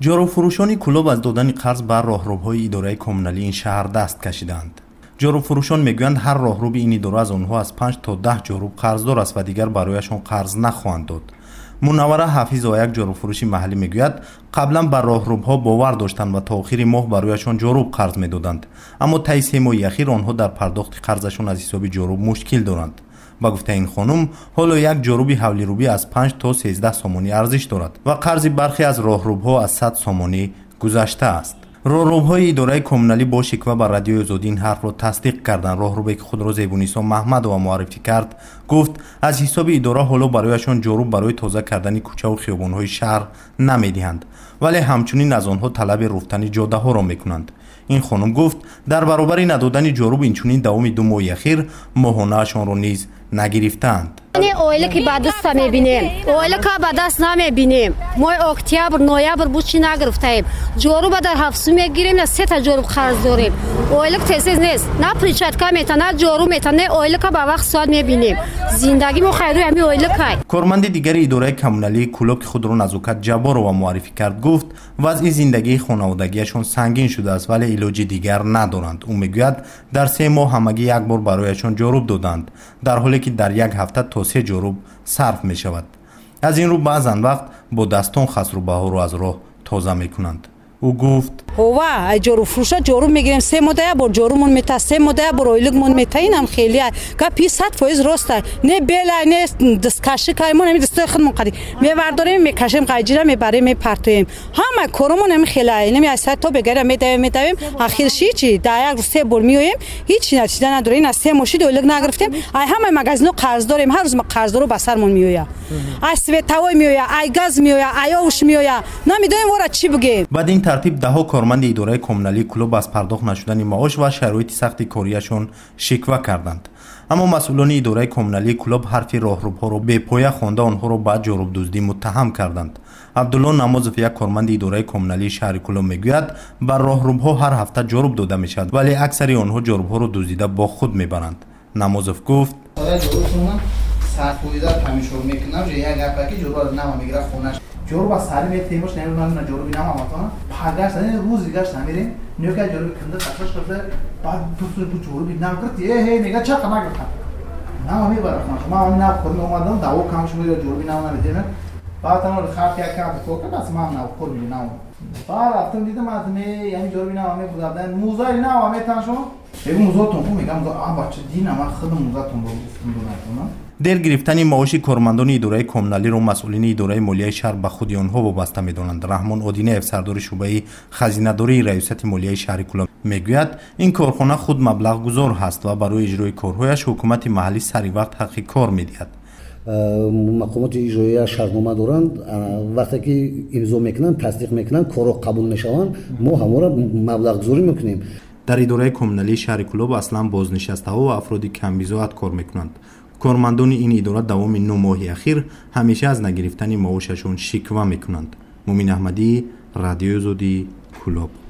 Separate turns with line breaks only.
جاروفروشان کلوب از دادن قرض بر راهروهای اداره کمونالی این شهر دست کشیدند. جاروفروشان میگویند هر راهرو این اداره از آنها از 5 تا 10 جارو قرضدار است و دیگر برایشان قرض نخواهند داد. منوره حفیظ و یک جاروفروش محلی میگوید قبلا بر راهروها باور داشتند و تا آخر ماه برایشان جارو قرض میدادند، اما طی 3 ماه اخیر آنها در پرداخت قرضشان از حساب جارو مشکل دارند. با گفته این خانم حالا یک جاروب حولی روبی از 5 تا 13 سامانی ارزش دارد و قرض برخی از راهروها از 100 سامانی گذشته است. راهروهای اداره کمونالی با شکوه بر رادیو آزادی این حرف را تصدیق کردند. راهروی که خود را زیبونیسا محمد و معرفی کرد گفت از حساب اداره حالا برایشان جارو برای تازه کردن کوچه و خیابان‌های شهر نمیدهند، ولی همچنین از آنها طلب رفتن جاده ها را میکنند. این خانم گفت در برابر ندادن جارو اینچنین دوام 2 ماه اخیر ماهانه‌شان را نیز نگرفتند.
اویل که بعد است میبینیم، اویل که بعد است نمیبینیم. ما اکتبر نوامبر بود چی نگرفتیم. جارو بعد در 7 میگیریم نه 3 تا جارو قرض داریم. اویل که تیز نیست، نه پریچت که میتونه جارو میتونه، اویل که با وقت ساعت میبینیم. زندگی ما خیلی همین اویل که.
کارمند دیگر اداره کمونالی کلوب که خود را نزاکت جبار و معرفی کرد گفت وضع زندگی خانوادگیشان سنگین شده است ولی علاج دیگر ندارند. او میگوید در 3 ماه همگی یک بار برایشان جارو دادند، در حالی که در یک هفته تا 3 جارو صرف می شود. از این رو بعضن وقت با دستان خسروبه ها رو از راه تازه می کنند. او گفت
هوا جارو فروشا جارو میگیریم 3 ماه بار جارومون میتا 3 ماه بار اویلمون میتا اینم خیلی که 500% راسته نه بلا نه دستکشی کایمون نمی دست خودمون قدی میورداریم میکشیم قاجیرا میبریم میپرتیم همه کارمون هم خیلی نمی از تا بگیرم میدویم آخرش چی در یک روز 3 بار میویم هیچ نتیجه نداره. این از 3 ماه اویل نگرفتیم ای همه مغازنو قرض داریم، هر روز ما قرض دارو به سرمون میویا ای سویتاوی میویا ای گاز میویا ای اوش میویا نمیدونیم ورا چی بگیم.
بعد این ترتیب ده ها کارمند اداره کمونالی کلوب از پرداخت نشدن معاش و شرایط سخت کاریشان شکوه کردند، اما مسئولان اداره کمونالی کلوب حرف راهروها را به پایه خوانده آنها را به جارو دزدی متهم کردند. عبدالله نمازف یک کارمند اداره کمونالی شهر کلوب میگوید بر راهروها هر هفته جارو داده میشد ولی اکثر آنها جاروها را دزدیده با خود میبرند. نمازف گفت
ساعت بوده همیشه میکنم یک گپکی جارو نما میگیره خونش جارو با سری می تیمش نمیدونم جارو بینم اما پاگاش روز دیگه سمیریم نیوکا جارو کنده تاش کرده بعد تو جارو بینم کرد هی میگه چه کنا گفتم نه میبره ما نه خودم اومدم داو کامش میره جارو بینم نمیدونم بعد اون خاطر یک تو که بس ما نه خود بینم بعد رفتم دیدم از یعنی جارو بینم همه بودن موزه نه همه تاشو بگم موزه تو میگم بچه دینا ما خودم موزه تو گفتم
دیر گرفتن معاش کارمندان اداره کمونالی را مسئولین اداره مالیه شهر به خود آنها وابسته می‌دانند. رحمان آدینه سردار شعبه خزینه‌داری ریاست مالیه شهر کلوب میگوید این کارخانه خود مبلغ گذار هست و برای اجرای کارهایش حکومت محلی سری وقت حق کار می‌دهد.
مقامات اجرایی شهرنامه دارند، وقتی که امضا میکنند تصدیق میکنند کارو قبول میشوند ما همه مبلغ گذاری میکنیم.
در اداره کمونالی شهر کلوب اصلا بازنشسته ها و افراد کم بضاعت کار میکنند. کارمندان این اداره دوام 9 ماه اخیر همیشه از نگرفتن معاششون شکوه میکنند. مومین احمدی، رادیو آزادی، کلوب.